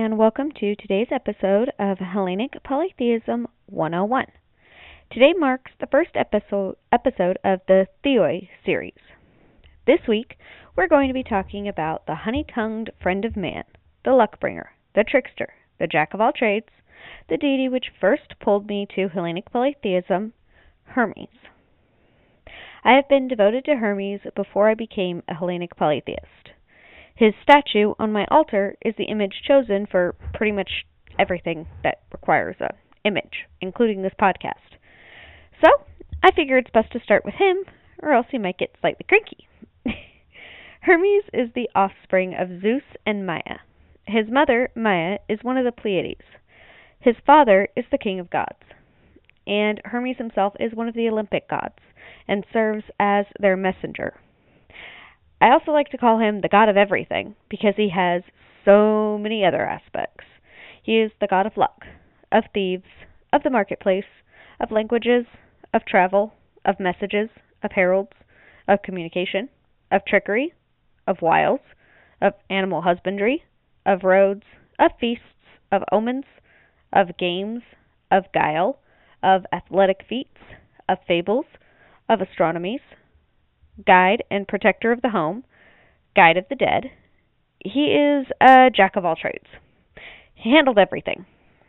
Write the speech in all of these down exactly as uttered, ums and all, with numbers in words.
and welcome to today's episode of Hellenic Polytheism one oh one. Today marks the first episode, episode of the Theoi series. This week, we're going to be talking about the honey-tongued friend of man, the luck-bringer, the trickster, the jack-of-all-trades, the deity which first pulled me to Hellenic Polytheism, Hermes. I have been devoted to Hermes before I became a Hellenic polytheist. His statue on my altar is the image chosen for pretty much everything that requires an image, including this podcast. So, I figure it's best to start with him, or else he might get slightly cranky. Hermes is the offspring of Zeus and Maia. His mother, Maia, is one of the Pleiades. His father is the king of gods. And Hermes himself is one of the Olympic gods, and serves as their messenger. I also like to call him the god of everything, because he has so many other aspects. He is the god of luck, of thieves, of the marketplace, of languages, of travel, of messages, of heralds, of communication, of trickery, of wiles, of animal husbandry, of roads, of feasts, of omens, of games, of guile, of athletic feats, of fables, of astronomies, guide and protector of the home, guide of the dead. He is a jack of all trades. He handled everything.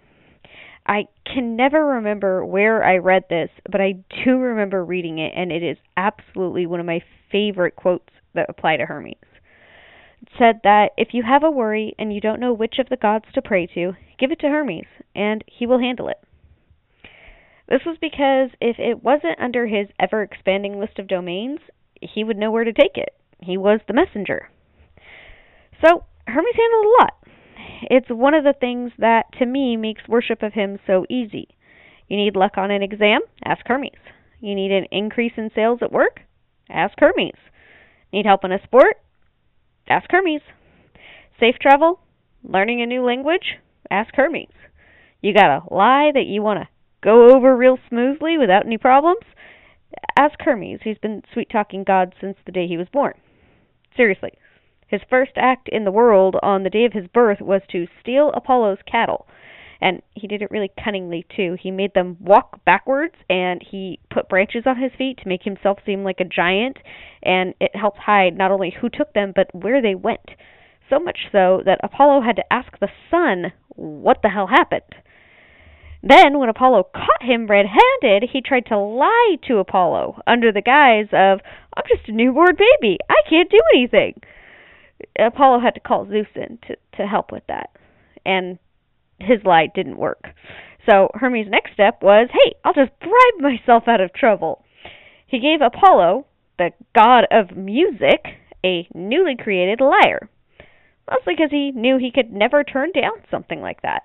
I can never remember where I read this, but I do remember reading it, and it is absolutely one of my favorite quotes that apply to Hermes. It said that if you have a worry and you don't know which of the gods to pray to, give it to Hermes, and he will handle it. This was because if it wasn't under his ever-expanding list of domains, he would know where to take it. He was the messenger. So, Hermes handled a lot. It's one of the things that, to me, makes worship of him so easy. You need luck on an exam? Ask Hermes. You need an increase in sales at work? Ask Hermes. Need help in a sport? Ask Hermes. Safe travel? Learning a new language? Ask Hermes. You got a lie that you want to go over real smoothly without any problems? Ask Hermes. He's been sweet-talking God since the day he was born. Seriously. His first act in the world on the day of his birth was to steal Apollo's cattle. And he did it really cunningly, too. He made them walk backwards, and he put branches on his feet to make himself seem like a giant. And it helped hide not only who took them, but where they went. So much so that Apollo had to ask the sun what the hell happened. Then, when Apollo caught him red-handed, he tried to lie to Apollo under the guise of, I'm just a newborn baby. I can't do anything. Apollo had to call Zeus in to, to help with that. And his lie didn't work. So Hermes' next step was, hey, I'll just bribe myself out of trouble. He gave Apollo, the god of music, a newly created lyre. Mostly because he knew he could never turn down something like that.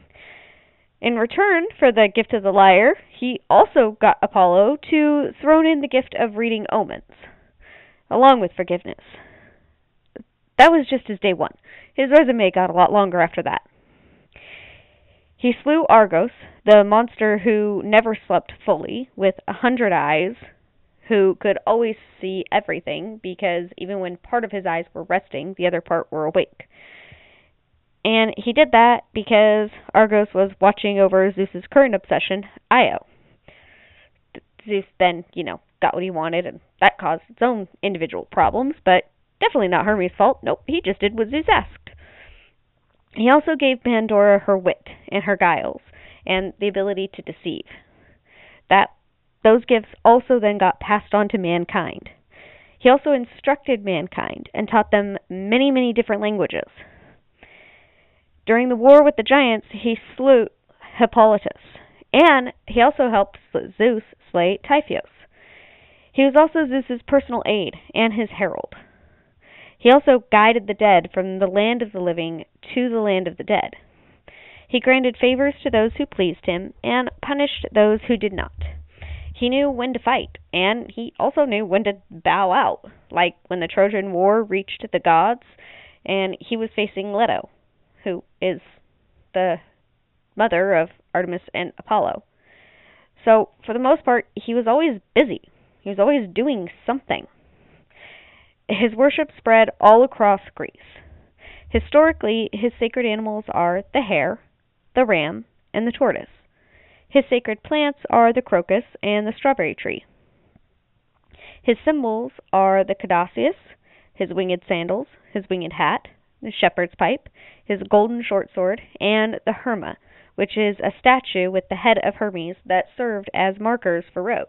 In return for the gift of the lyre, he also got Apollo to throw in the gift of reading omens, along with forgiveness. That was just his day one. His resume got a lot longer after that. He slew Argos, the monster who never slept fully, with a hundred eyes, who could always see everything, because even when part of his eyes were resting, the other part were awake. And he did that because Argos was watching over Zeus's current obsession, Io. Zeus then, you know, got what he wanted, and that caused its own individual problems, but definitely not Hermes' fault. Nope, he just did what Zeus asked. He also gave Pandora her wit and her guiles, and the ability to deceive. That those gifts also then got passed on to mankind. He also instructed mankind and taught them many, many different languages. During the war with the giants, he slew Hippolytus, and he also helped Zeus slay Typhoeus. He was also Zeus's personal aide and his herald. He also guided the dead from the land of the living to the land of the dead. He granted favors to those who pleased him and punished those who did not. He knew when to fight, and he also knew when to bow out, like when the Trojan War reached the gods, and he was facing Leto, who is the mother of Artemis and Apollo. So, for the most part, he was always busy. He was always doing something. His worship spread all across Greece. Historically, his sacred animals are the hare, the ram, and the tortoise. His sacred plants are the crocus and the strawberry tree. His symbols are the caduceus, his winged sandals, his winged hat, the shepherd's pipe, his golden short sword, and the Herma, which is a statue with the head of Hermes that served as markers for roads.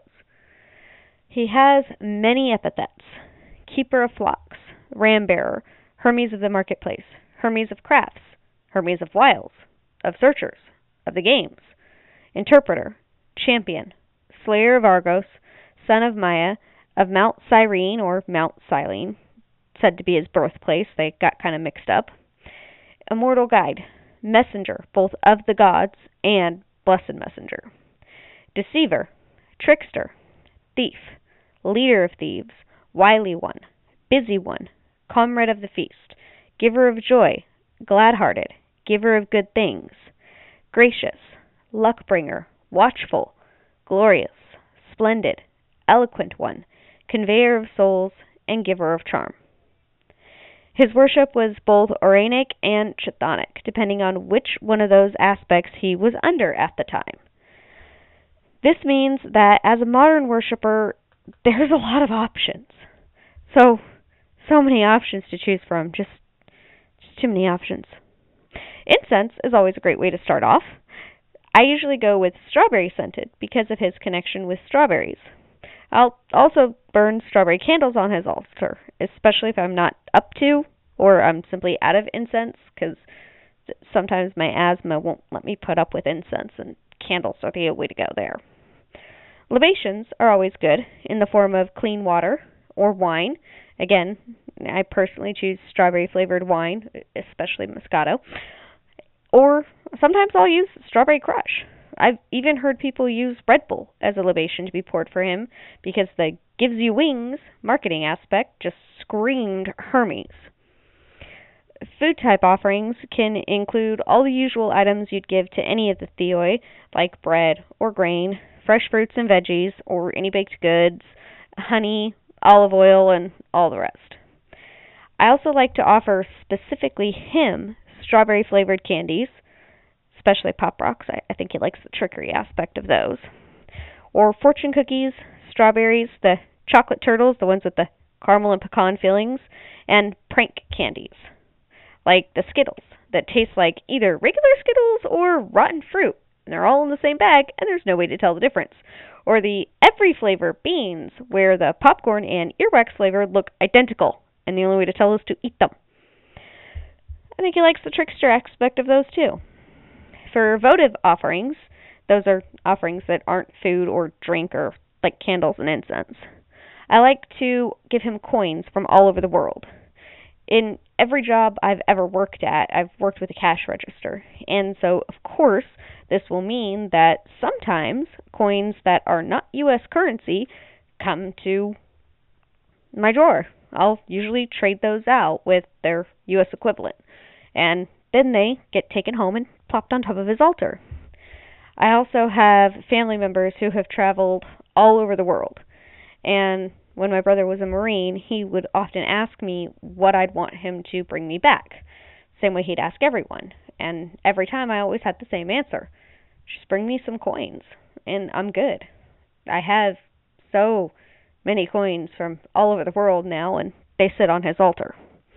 He has many epithets: keeper of flocks, ram-bearer, Hermes of the marketplace, Hermes of crafts, Hermes of wiles, of searchers, of the games, interpreter, champion, slayer of Argos, son of Maia, of Mount Cyrene or Mount Silene, said to be his birthplace. They got kind of mixed up. Immortal guide, messenger, both of the gods and blessed messenger. Deceiver, trickster, thief, leader of thieves, wily one, busy one, comrade of the feast, giver of joy, glad-hearted, giver of good things, gracious, luck-bringer, watchful, glorious, splendid, eloquent one, conveyor of souls, and giver of charm. His worship was both Uranic and Chthonic, depending on which one of those aspects he was under at the time. This means that as a modern worshiper, there's a lot of options. So, so many options to choose from, just, just too many options. Incense is always a great way to start off. I usually go with strawberry scented because of his connection with strawberries. I'll also burn strawberry candles on his altar, especially if I'm not up to or I'm simply out of incense, because sometimes my asthma won't let me put up with incense, and candles are the way to go there. Libations are always good in the form of clean water or wine. Again, I personally choose strawberry-flavored wine, especially Moscato. Or sometimes I'll use Strawberry Crush. I've even heard people use Red Bull as a libation to be poured for him because the gives you wings marketing aspect just screamed Hermes. Food type offerings can include all the usual items you'd give to any of the theoi, like bread or grain, fresh fruits and veggies, or any baked goods, honey, olive oil, and all the rest. I also like to offer specifically him strawberry-flavored candies, especially Pop Rocks. I, I think he likes the trickery aspect of those. Or fortune cookies, strawberries, the chocolate turtles, the ones with the caramel and pecan fillings, and prank candies, like the Skittles, that taste like either regular Skittles or rotten fruit. And they're all in the same bag, and there's no way to tell the difference. Or the every flavor beans, where the popcorn and earwax flavor look identical, and the only way to tell is to eat them. I think he likes the trickster aspect of those too. For votive offerings, those are offerings that aren't food or drink or like candles and incense, I like to give him coins from all over the world. In every job I've ever worked at, I've worked with a cash register. And so, of course, this will mean that sometimes coins that are not U S currency come to my drawer. I'll usually trade those out with their U S equivalent. And then they get taken home and plopped on top of his altar. I also have family members who have traveled all over the world. And when my brother was a Marine, he would often ask me what I'd want him to bring me back. Same way he'd ask everyone. And every time I always had the same answer. Just bring me some coins, and I'm good. I have so many coins from all over the world now, and they sit on his altar.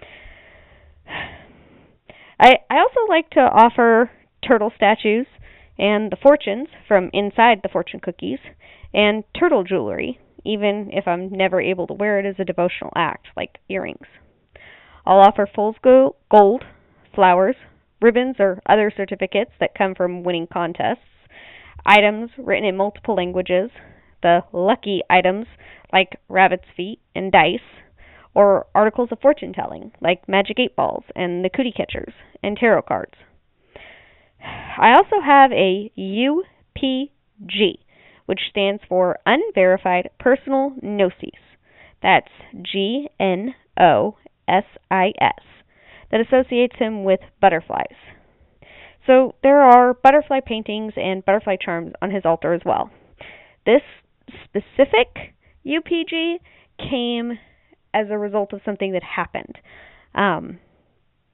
I, I also like to offer turtle statues and the fortunes from inside the fortune cookies, and turtle jewelry, even if I'm never able to wear it as a devotional act, like earrings. I'll offer fool's gold, flowers, ribbons, or other certificates that come from winning contests, items written in multiple languages, the lucky items like rabbit's feet and dice, or articles of fortune-telling like magic eight balls and the cootie catchers and tarot cards. I also have a U P G, which stands for Unverified Personal Gnosis. That's G N O S I S. That associates him with butterflies. So there are butterfly paintings and butterfly charms on his altar as well. This specific U P G came as a result of something that happened. Um,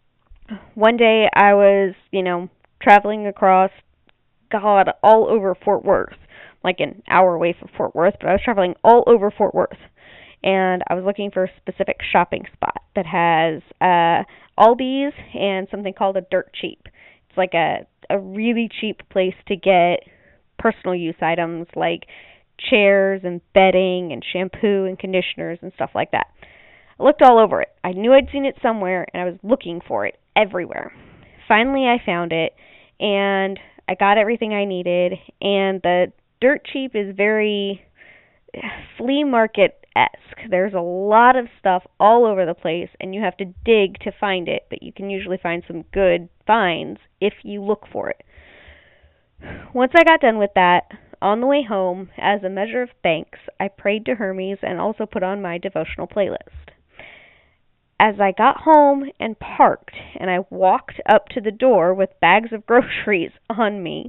One day I was, you know, traveling across, God, all over Fort Worth, like an hour away from Fort Worth, but I was traveling all over Fort Worth. And I was looking for a specific shopping spot that has uh, Aldi's and something called a Dirt Cheap. It's like a, a really cheap place to get personal use items like chairs and bedding and shampoo and conditioners and stuff like that. I looked all over it. I knew I'd seen it somewhere, and I was looking for it everywhere. Finally, I found it, and I got everything I needed, and the Dirt Cheap is very flea market-esque. There's a lot of stuff all over the place, and you have to dig to find it, but you can usually find some good finds if you look for it. Once I got done with that, on the way home, as a measure of thanks, I prayed to Hermes and also put on my devotional playlist. As I got home and parked, and I walked up to the door with bags of groceries on me,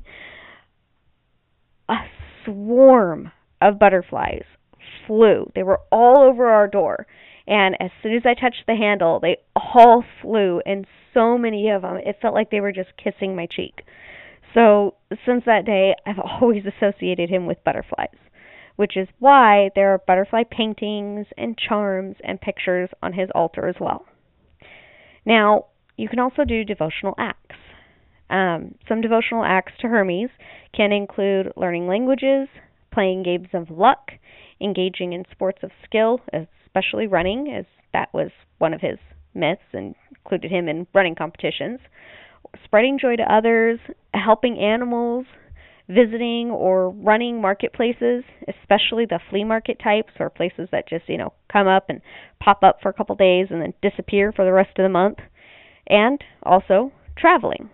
a swarm of butterflies flew. They were all over our door, and as soon as I touched the handle, they all flew, and so many of them, it felt like they were just kissing my cheek. So, since that day, I've always associated him with butterflies, which is why there are butterfly paintings and charms and pictures on his altar as well. Now, you can also do devotional acts. Um, some devotional acts to Hermes can include learning languages, playing games of luck, engaging in sports of skill, especially running, as that was one of his myths and included him in running competitions, spreading joy to others, helping animals, visiting or running marketplaces, especially the flea market types or places that just, you know, come up and pop up for a couple days and then disappear for the rest of the month, and also traveling.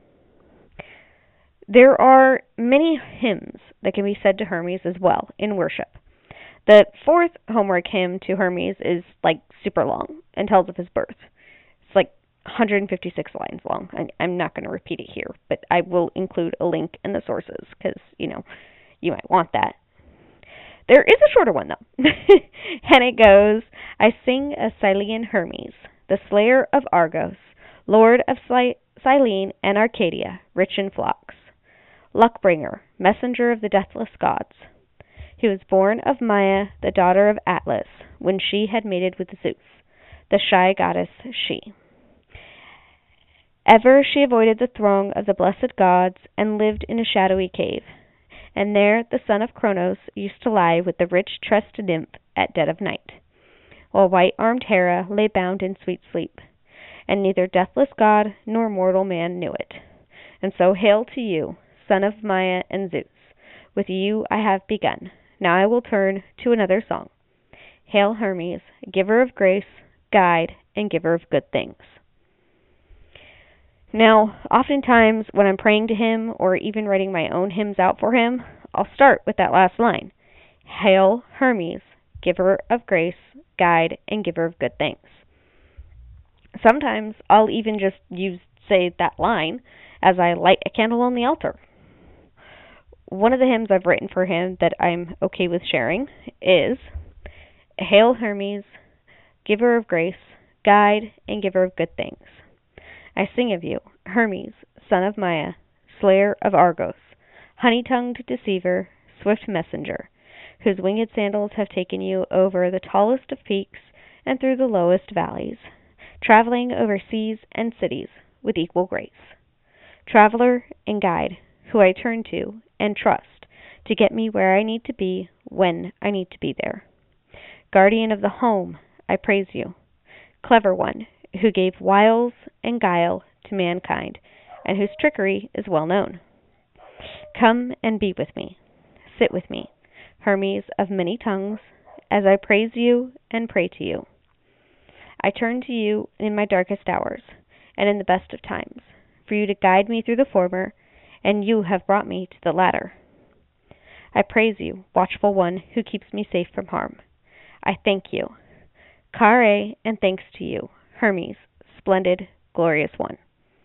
There are many hymns that can be said to Hermes as well in worship. The fourth homework hymn to Hermes is like super long and tells of his birth. It's like one hundred fifty-six lines long. I, I'm not going to repeat it here, but I will include a link in the sources because, you know, you might want that. There is a shorter one, though, and it goes, I sing a Cylian Hermes, the slayer of Argos, lord of Cyllene and Arcadia, rich in flocks, luck-bringer, messenger of the deathless gods. He was born of Maia, the daughter of Atlas, when she had mated with Zeus, the shy goddess she. Ever she avoided the throng of the blessed gods and lived in a shadowy cave, and there the son of Cronos used to lie with the rich tressed nymph at dead of night, while white-armed Hera lay bound in sweet sleep, and neither deathless god nor mortal man knew it. And so hail to you, son of Maia and Zeus. With you I have begun. Now I will turn to another song. Hail Hermes, giver of grace, guide, and giver of good things. Now, oftentimes when I'm praying to him or even writing my own hymns out for him, I'll start with that last line. Hail Hermes, giver of grace, guide, and giver of good things. Sometimes I'll even just use, say, that line as I light a candle on the altar. One of the hymns I've written for him that I'm okay with sharing is Hail Hermes, giver of grace, guide, and giver of good things. I sing of you, Hermes, son of Maia, slayer of Argos, honey-tongued deceiver, swift messenger, whose winged sandals have taken you over the tallest of peaks and through the lowest valleys, traveling over seas and cities with equal grace. Traveler and guide, who I turn to and trust to get me where I need to be when I need to be there. Guardian of the home, I praise you. Clever one, who gave wiles and guile to mankind, and whose trickery is well known. Come and be with me. Sit with me, Hermes of many tongues, as I praise you and pray to you. I turn to you in my darkest hours, and in the best of times, for you to guide me through the former, and you have brought me to the latter. I praise you, watchful one who keeps me safe from harm. I thank you. Kare and thanks to you, Hermes, splendid, glorious one.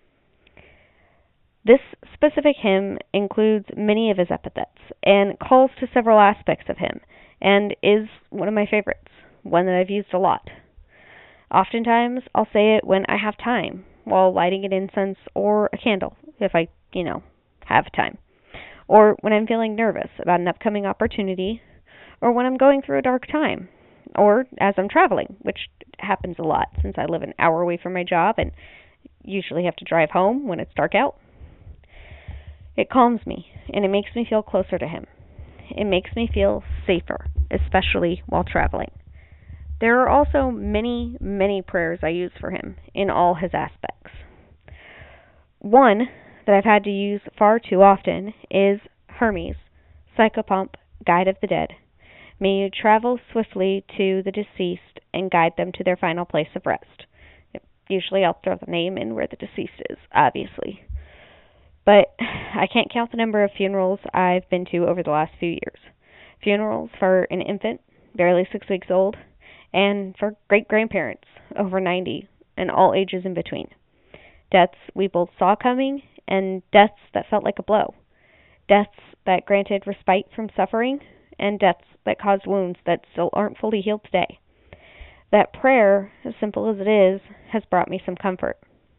This specific hymn includes many of his epithets and calls to several aspects of him, and is one of my favorites, one that I've used a lot. Oftentimes, I'll say it when I have time, while lighting an incense or a candle, if I, you know, have time. Or when I'm feeling nervous about an upcoming opportunity, or when I'm going through a dark time, or as I'm traveling, which happens a lot since I live an hour away from my job and usually have to drive home when it's dark out. It calms me, and it makes me feel closer to him. It makes me feel safer, especially while traveling. There are also many, many prayers I use for him in all his aspects. One that I've had to use far too often is Hermes, Psychopomp, Guide of the Dead. May you travel swiftly to the deceased and guide them to their final place of rest. Usually I'll throw the name in where the deceased is, obviously. But I can't count the number of funerals I've been to over the last few years. Funerals for an infant, barely six weeks old, and for great-grandparents, over ninety, and all ages in between. Deaths we both saw coming, and deaths that felt like a blow. Deaths that granted respite from suffering, and deaths that caused wounds that still aren't fully healed today. That prayer, as simple as it is, has brought me some comfort.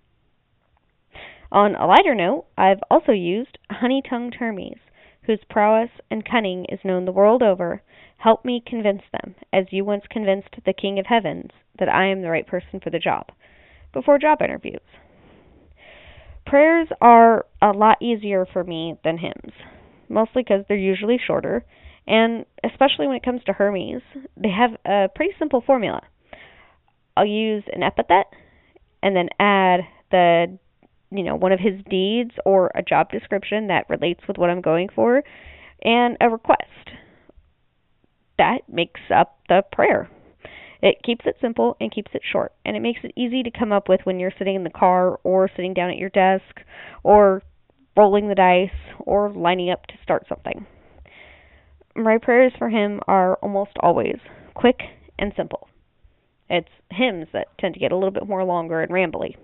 On a lighter note, I've also used honey-tongued Hermes, whose prowess and cunning is known the world over. Help me convince them, as you once convinced the King of Heavens, that I am the right person for the job, before job interviews. Prayers are a lot easier for me than hymns, mostly because they're usually shorter, and especially when it comes to Hermes, they have a pretty simple formula. I'll use an epithet, and then add the you know, one of his deeds or a job description that relates with what I'm going for, and a request. That makes up the prayer. It keeps it simple and keeps it short, and it makes it easy to come up with when you're sitting in the car or sitting down at your desk or rolling the dice or lining up to start something. My prayers for him are almost always quick and simple. It's hymns that tend to get a little bit more longer and rambly.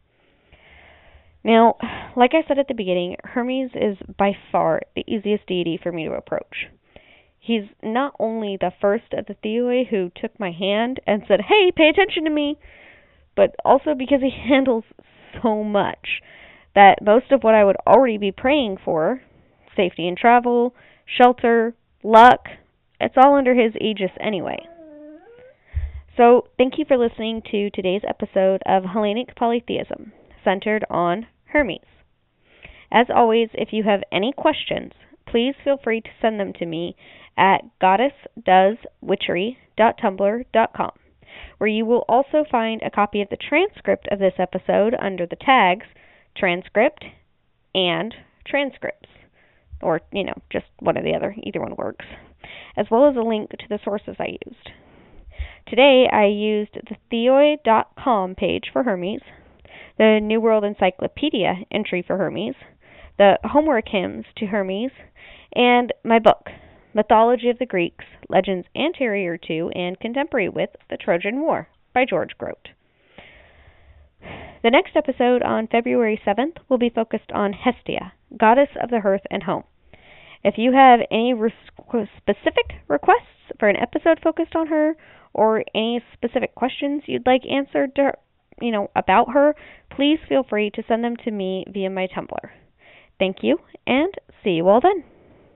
Now, like I said at the beginning, Hermes is by far the easiest deity for me to approach. He's not only the first of the Theoi who took my hand and said, "Hey, pay attention to me," but also because he handles so much that most of what I would already be praying for, safety in travel, shelter, luck, it's all under his aegis anyway. So, thank you for listening to today's episode of Hellenic Polytheism, centered on Hermes. As always, if you have any questions, please feel free to send them to me at goddess does witchery dot tumblr dot com, where you will also find a copy of the transcript of this episode under the tags transcript and transcripts, or, you know, just one or the other. Either one works, as well as a link to the sources I used. Today, I used the theoi dot com page for Hermes, the New World Encyclopedia entry for Hermes, the homework hymns to Hermes, and my book, Mythology of the Greeks, Legends Anterior to and Contemporary with the Trojan War, by George Grote. The next episode on February seventh will be focused on Hestia, goddess of the hearth and home. If you have any res- specific requests for an episode focused on her, or any specific questions you'd like answered to, you know, about her, please feel free to send them to me via my Tumblr. Thank you, and see you all then.